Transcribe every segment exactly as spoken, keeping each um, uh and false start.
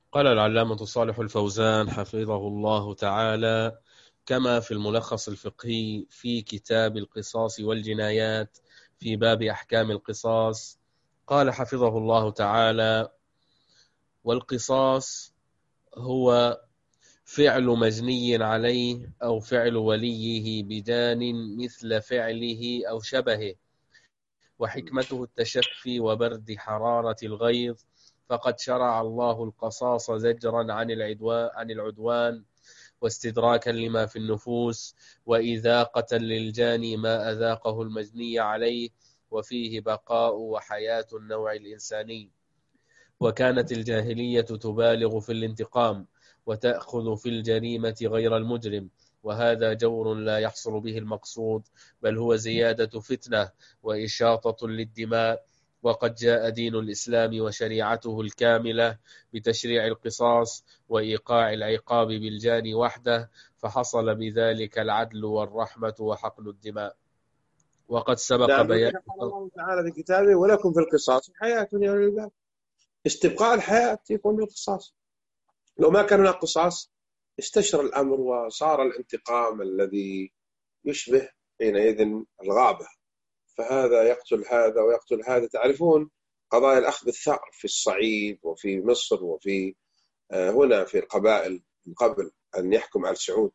قال العلامة صالح الفوزان حفظه الله تعالى كما في الملخص الفقهي في كتاب القصاص والجنايات في باب أحكام القصاص. قال حفظه الله تعالى: والقصاص هو فعل مجني عليه أو فعل وليه بدان مثل فعله أو شبهه، وحكمته التشفي وبرد حرارة الغيظ، فقد شرع الله القصاص زجرا عن العدوان, عن العدوان واستدراكا لما في النفوس، وإذاقة للجاني ما أذاقه المجني عليه، وفيه بقاء وحياة النوع الإنساني. وكانت الجاهلية تبالغ في الانتقام وتأخذ في الجريمة غير المجرم، وهذا جور لا يحصل به المقصود، بل هو زيادة فتنة وإشاطة للدماء. وقد جاء دين الإسلام وشريعته الكاملة بتشريع القصاص وإيقاع العقاب بالجاني وحده، فحصل بذلك العدل والرحمة وحقن الدماء. وقد سبق نعم، بيان. قال الله تعالى في كتابه: ولكم في القصاص حياة يا أولي الألباب. استبقاء الحياة يكون بالقصاص. لو ما كان هناك قصاص استشرى الأمر وصار الانتقام الذي يشبه حينئذ الغابة، فهذا يقتل هذا ويقتل هذا. تعرفون قضايا الأخذ بالثأر في الصعيد وفي مصر وفي هنا في القبائل من قبل أن يحكم آل سعود،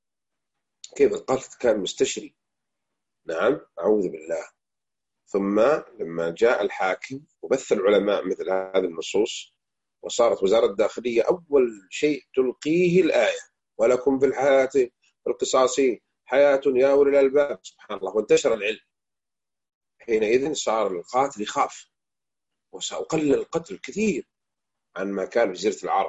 كيف القتل كان مستشري. نعم، أعوذ بالله. ثم لما جاء الحاكم وبث العلماء مثل هذه النصوص، وصارت وزارة الداخلية أول شيء تلقيه الآية: ولكم في الحياة في القصاص حياة يا أولي الألباب. سبحان الله. وانتشر العلم حينئذ، صار القاتل يخاف، وقلل القتل كثير عن ما كان في جزيرة العرب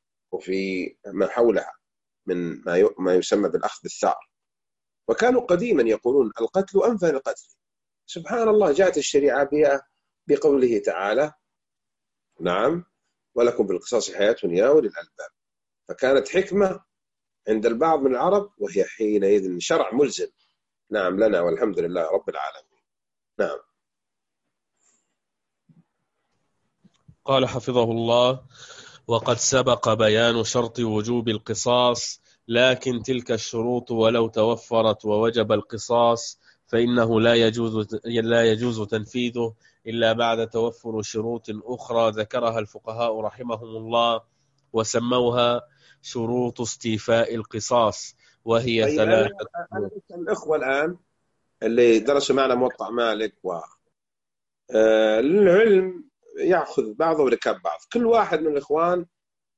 وفي ما حولها من ما يسمى بالأخذ بالثأر. وكانوا قديما يقولون القتل أنفى للقتل. سبحان الله، جاءت الشريعة بقوله تعالى: نعم، ولكم في القصاص حياة يا أولي الألباب. فكانت حكمة عند البعض من العرب، وهي حينئذ شرع ملزم. نعم لنا، والحمد لله رب العالمين. نعم. قال حفظه الله: وقد سبق بيان شرط وجوب القصاص، لكن تلك الشروط ولو توفرت ووجب القصاص فإنه لا يجوز لا يجوز تنفيذه إلا بعد توفر شروط أخرى ذكرها الفقهاء رحمهم الله، وسموها شروط استيفاء القصاص، وهي طيب، أنا ثلاثة أنا شروط. أسأل الأخوة الآن اللي درسوا معنا موطأ مالك و آه، العلم يأخذ بعضه وركاب بعض. كل واحد من الإخوان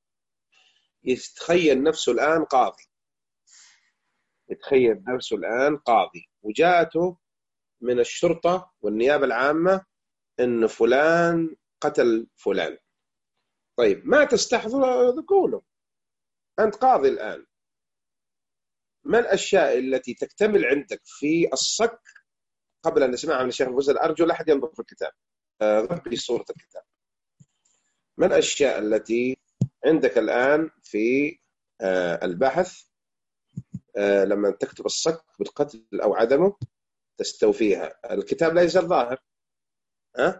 يتخيل نفسه الآن قاضي، يتخيل نفسه الآن قاضي، وجاءته من الشرطة والنيابة العامة إن فلان قتل فلان. طيب، ما تستحضر قوله، أنت قاضي الآن، ما الأشياء التي تكتمل عندك في الصك قبل أن نسمعها من الشيخ الفوزان؟ أرجو لا أحد ينظر في الكتاب، غبي صورة الكتاب. ما الأشياء التي عندك الآن في البحث لما تكتب الصك بالقتل أو عدمه تستوفيها؟ الكتاب لا يزال ظاهر. ها؟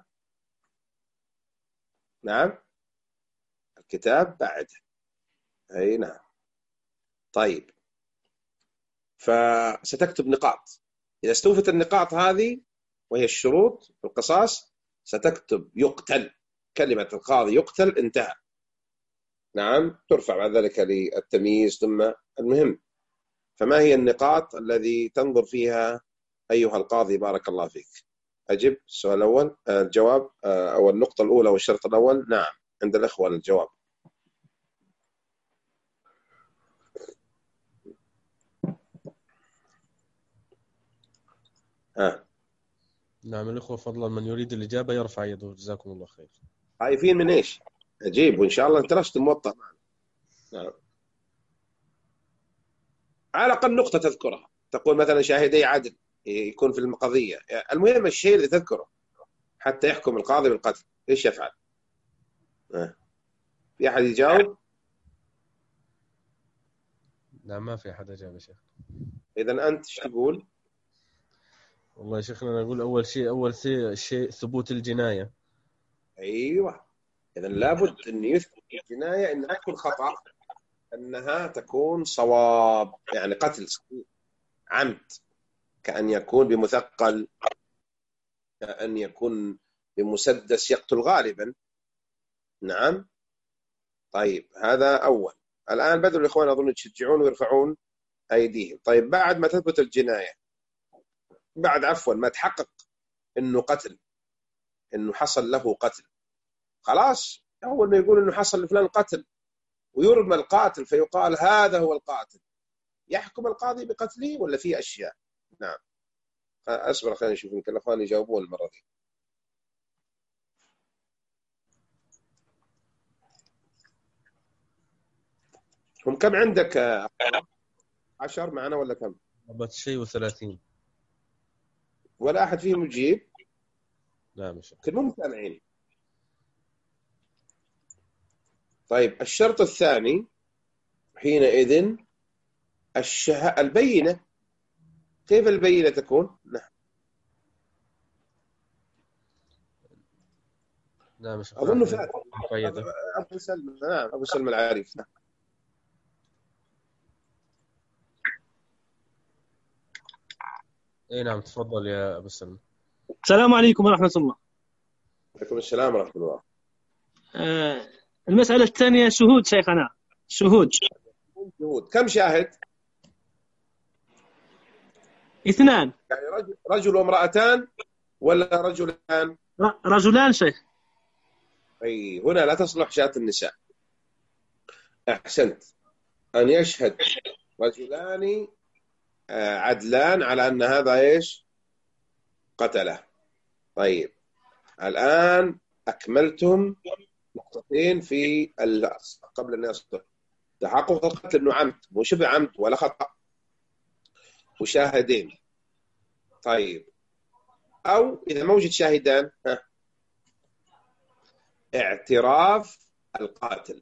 نعم، الكتاب بعد. أي نعم. طيب، فستكتب نقاط. إذا استوفت النقاط هذه وهي الشروط في القصاص ستكتب يقتل، كلمة القاضي يقتل، انتهى. نعم، ترفع بعد ذلك للتمييز ثم المهم. فما هي النقاط الذي تنظر فيها أيها القاضي؟ بارك الله فيك. أجب السؤال الأول. الجواب أو النقطة الأولى والشرط الأول. نعم، عند الإخوة الجواب. ها. نعم الأخوة، فضلا من يريد الإجابة يرفع يده، جزاكم الله خير. خايفين من إيش؟ أجيب وإن شاء الله درست موطأ. نعم، على الأقل نقطة تذكرها، تقول مثلا شاهدي عدل يكون في القضية. المهم الشيء اللي تذكره حتى يحكم القاضي بالقتل إيش يفعل. ها. في أحد يجاوب؟ نعم، ما في أحد أجاب يا شيخ. إذا أنت إيش تقول؟ والله يا شيخنا أنا أقول أول شيء أول شيء شيء ثبوت الجناية. أيوة، إذن لابد أن يثبت الجناية أنها تكون خطأ، أنها تكون صواب، يعني قتل عمد، كأن يكون بمثقل، كأن يكون بمسدس يقتل غالبا. نعم. طيب هذا أول. الآن بدأوا الإخوان أظن يشجعون ويرفعون أيديهم. طيب بعد ما تثبت الجناية، بعد عفوا ما تحقق أنه قتل، أنه حصل له قتل، خلاص أول ما يقول أنه حصل لفلان قتل ويرمى القاتل فيقال هذا هو القاتل، يحكم القاضي بقتله ولا في أشياء؟ نعم. أصبر خلينا نشوف يمكن الأخوان يجاوبون المرة دي. هم كم عندك؟ عشر معنا ولا كم؟ أربعة شيء وثلاثين. ولا أحد فيهم يجيب؟ لا مش كلهم سامعين. طيب الشرط الثاني حينئذ الشه... البينة. كيف البينة تكون؟ نعم. لا مش أظن فات قيدة. أبو سلمى. نعم أبو سلمى العارف. نعم. اي نعم تفضل يا ابو سلمى. السلام عليكم ورحمة الله. عليكم السلام ورحمة الله. آه المسألة الثانية شهود شيخنا. شهود شهود كم شاهد؟ اثنان. يعني رجل, رجل وامرأتان ولا رجلان؟ رجلان شيخ. أي هنا لا تصلح شاة النساء. أحسنت. أن يشهد رجلان عدلان على أن هذا إيش؟ قتله. طيب الآن أكملتم نقطتين في قبل أن يصدر تحقق القتل أنه عمد مو شبه عمد ولا خطأ، وشاهدين. طيب أو إذا موجود شاهدان، ها اعتراف القاتل.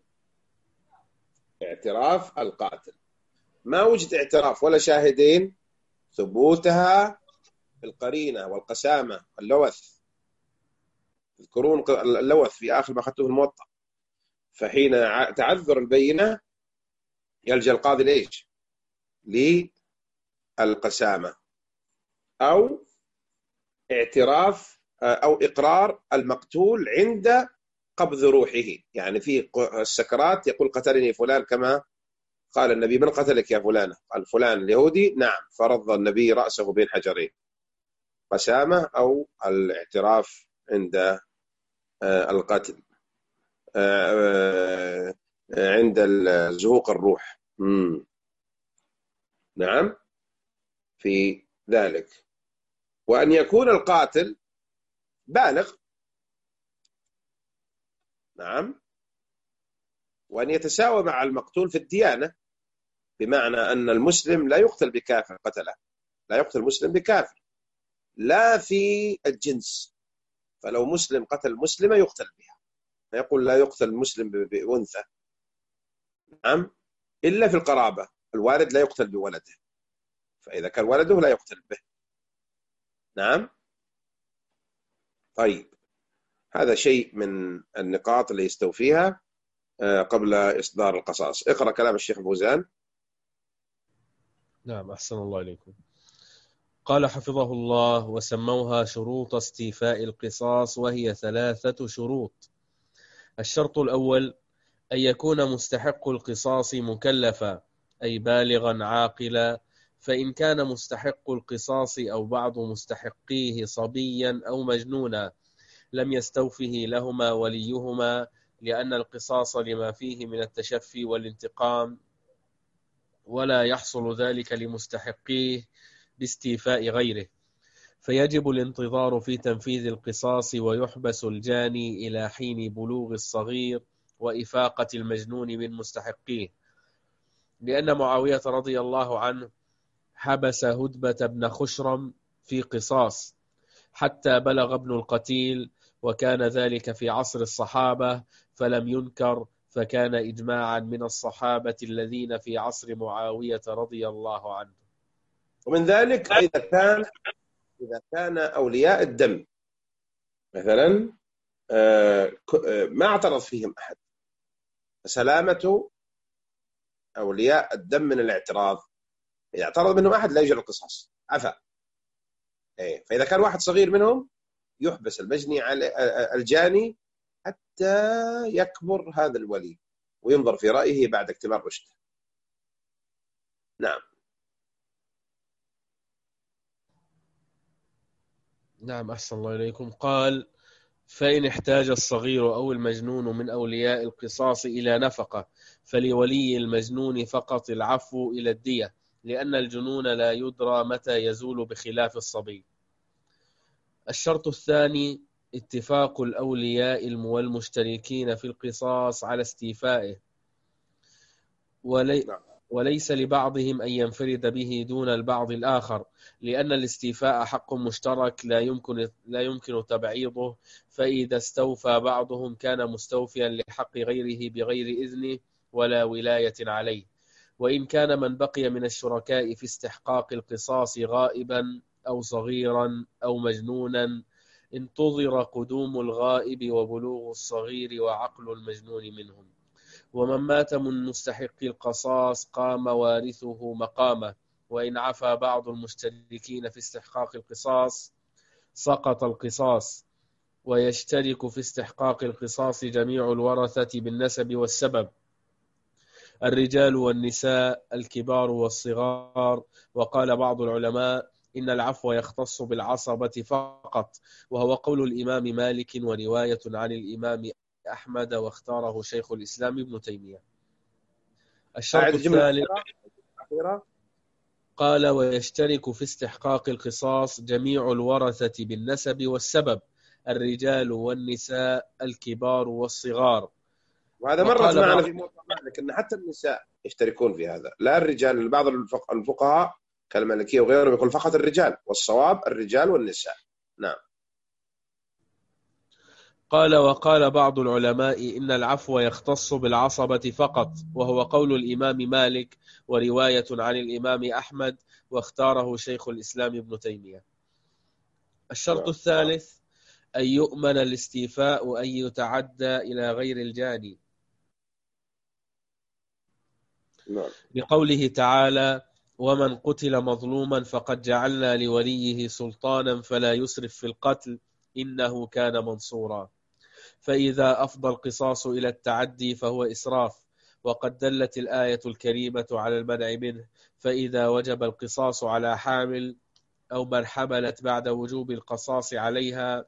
اعتراف القاتل. ما وجد اعتراف ولا شاهدين، ثبوتها بالقرينة والقسامة واللوث. تذكرون اللوث في آخر ما أخذته في الموطأ. فحين تعذر البينة يلجأ القاضي ليش؟ للقسامة أو اعتراف أو إقرار المقتول عند قبض روحه. يعني في السكرات يقول قتلني فلان كما قال النبي من قتلك يا فلان؟ قال فلان اليهودي. نعم. فرض النبي رأسه بين حجرين. قسامة أو الاعتراف عند القتل عند زهوق الروح. مم. نعم في ذلك. وأن يكون القاتل بالغ. نعم. وأن يتساوى مع المقتول في الديانة، بمعنى أن المسلم لا يقتل بكافر قتله، لا يقتل مسلم بكافر، لا في الجنس. فلو مسلم قتل مسلمة يقتل بها، يقول لا يقتل المسلم بأنثى. نعم. إلا في القرابة، الوالد لا يقتل بولده، فإذا كان ولده لا يقتل به. نعم. طيب هذا شيء من النقاط اللي يستوفيها قبل إصدار القصاص. اقرأ كلام الشيخ فوزان. نعم أحسن الله إليكم. قال حفظه الله: وسموها شروط استيفاء القصاص، وهي ثلاثة شروط. الشرط الأول أن يكون مستحق القصاص مكلفا، أي بالغا عاقلا، فإن كان مستحق القصاص أو بعض مستحقيه صبيا أو مجنونا لم يستوفه لهما وليهما، لأن القصاص لما فيه من التشفي والانتقام، ولا يحصل ذلك لمستحقيه باستيفاء غيره، فيجب الانتظار في تنفيذ القصاص، ويحبس الجاني إلى حين بلوغ الصغير وإفاقة المجنون من مستحقيه، لأن معاوية رضي الله عنه حبس هدبة بن خشرم في قصاص حتى بلغ ابن القتيل، وكان ذلك في عصر الصحابة فلم ينكر، فكان إجماعا من الصحابة الذين في عصر معاوية رضي الله عنه. ومن ذلك إذا كان إذا كان أولياء الدم مثلا ما اعترض فيهم أحد. سلامة أولياء الدم من الاعتراض، إذا اعترض منهم أحد لا يجري القصاص، عفا. فإذا كان واحد صغير منهم يحبس المجني على الجاني حتى يكبر هذا الولي وينظر في رأيه بعد اكتمال رشده. نعم. نعم أحسن الله إليكم. قال: فإن احتاج الصغير أو المجنون من أولياء القصاص إلى نفقة فلولي المجنون فقط العفو إلى الدية، لأن الجنون لا يدرى متى يزول بخلاف الصبي. الشرط الثاني اتفاق الأولياء والمشتركين في القصاص على استيفائه، ولي وليس لبعضهم أن ينفرد به دون البعض الآخر، لأن الاستيفاء حق مشترك لا يمكن لا يمكن تبعيضه، فإذا استوفى بعضهم كان مستوفيا لحق غيره بغير إذنه ولا ولاية عليه. وإن كان من بقي من الشركاء في استحقاق القصاص غائبا أو صغيرا أو مجنونا انتظر قدوم الغائب وبلوغ الصغير وعقل المجنون منهم. ومن مات من مستحق القصاص قام وارثه مقامه، وإن عفى بعض المشتركين في استحقاق القصاص سقط القصاص، ويشترك في استحقاق القصاص جميع الورثة بالنسب والسبب، الرجال والنساء، الكبار والصغار. وقال بعض العلماء إن العفو يختص بالعصبة فقط، وهو قول الإمام مالك ورواية عن الإمام أحمد، واختاره شيخ الإسلام ابن تيمية. الشرط الثالث قال: ويشترك في استحقاق القصاص جميع الورثة بالنسب والسبب، الرجال والنساء، الكبار والصغار. وهذا مرت معنا في موضوع مالك أن حتى النساء يشتركون في هذا، لا الرجال. بعض الفقهاء كالمالكية وغيرهم يقول فقط الرجال، والصواب الرجال والنساء. نعم. قال: وقال بعض العلماء إن العفو يختص بالعصبة فقط، وهو قول الإمام مالك ورواية عن الإمام أحمد، واختاره شيخ الإسلام ابن تيمية. الشرط نعم. الثالث أن يؤمن الاستيفاء وأن يتعدى إلى غير الجاني، نعم. لقوله تعالى: ومن قتل مظلوما فقد جعلنا لوليه سلطانا فلا يسرف في القتل إنه كان منصورا. فإذا أفضى القصاص إلى التعدي فهو إسراف، وقد دلت الآية الكريمة على المنع منه. فإذا وجب القصاص على حامل أو من حملت بعد وجوب القصاص عليها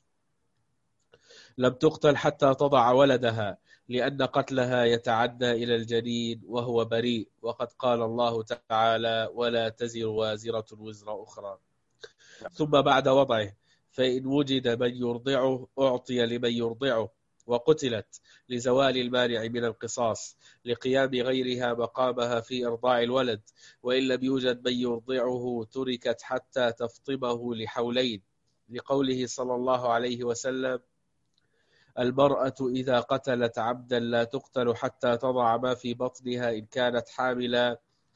لم تقتل حتى تضع ولدها، لأن قتلها يتعدى إلى الجنين وهو بريء، وقد قال الله تعالى: ولا تزر وازرة وزر أخرى. ثم بعد وضعه فإن وجد من يرضعه أعطي لمن يرضعه، وقتلت لزوال المانع من القصاص، لقيام غيرها مقامها في إرضاع الولد. وإن لم يوجد من يرضعه تركت حتى تفطمه لحولين، لقوله صلى الله عليه وسلم: المرأة إذا قتلت عبدا لا تقتل حتى تضع ما في بطنها إن كانت حاملا،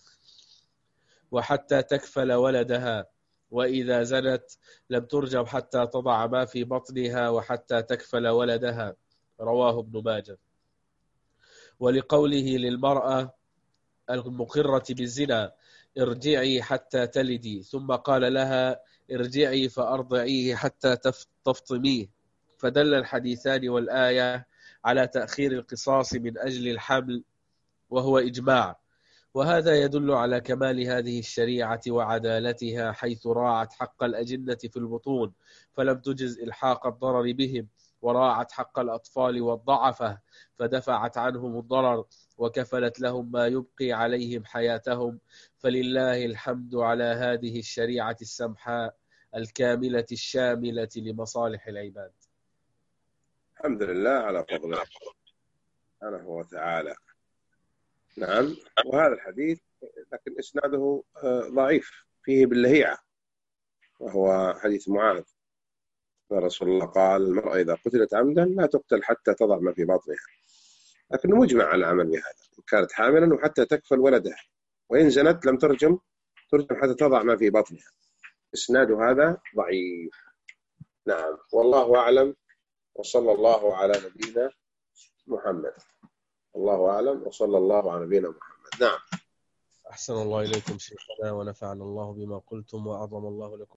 وحتى تكفل ولدها، وإذا زنت لم ترجم حتى تضع ما في بطنها وحتى تكفل ولدها. رواه ابن ماجه. ولقوله للمرأة المقرة بالزنا: ارجعي حتى تلدي، ثم قال لها: ارجعي فأرضعيه حتى تفطميه، فدل الحديثان والآية على تأخير القصاص من أجل الحمل، وهو إجماع. وهذا يدل على كمال هذه الشريعة وعدالتها، حيث راعت حق الأجنة في البطون فلم تجز إلحاق الضرر بهم، وراعت حق الأطفال والضعفة فدفعت عنهم الضرر، وكفلت لهم ما يبقي عليهم حياتهم. فلله الحمد على هذه الشريعة السمحاء الكاملة الشاملة لمصالح العباد. الحمد لله على فضله سبحانه وتعالى. نعم. وهذا الحديث لكن إسناده ضعيف، فيه باللهيعة، وهو حديث معاذ. رسول الله قال: المرأة إذا قتلت عمدا لا تقتل حتى تضع ما في بطنها، لكنه مجمع على العمل بهذا، إن كانت حاملا وحتى تكفل ولدها، وإن زنت لم ترجم ترجم حتى تضع ما في بطنها. إسناد هذا ضعيف. نعم. والله أعلم وصلى الله على نبينا محمد. الله أعلم، وصلى الله على نبينا محمد. نعم. أحسن الله إليكم شيخنا ونفعنا الله بما قلتم وأعظم الله لكم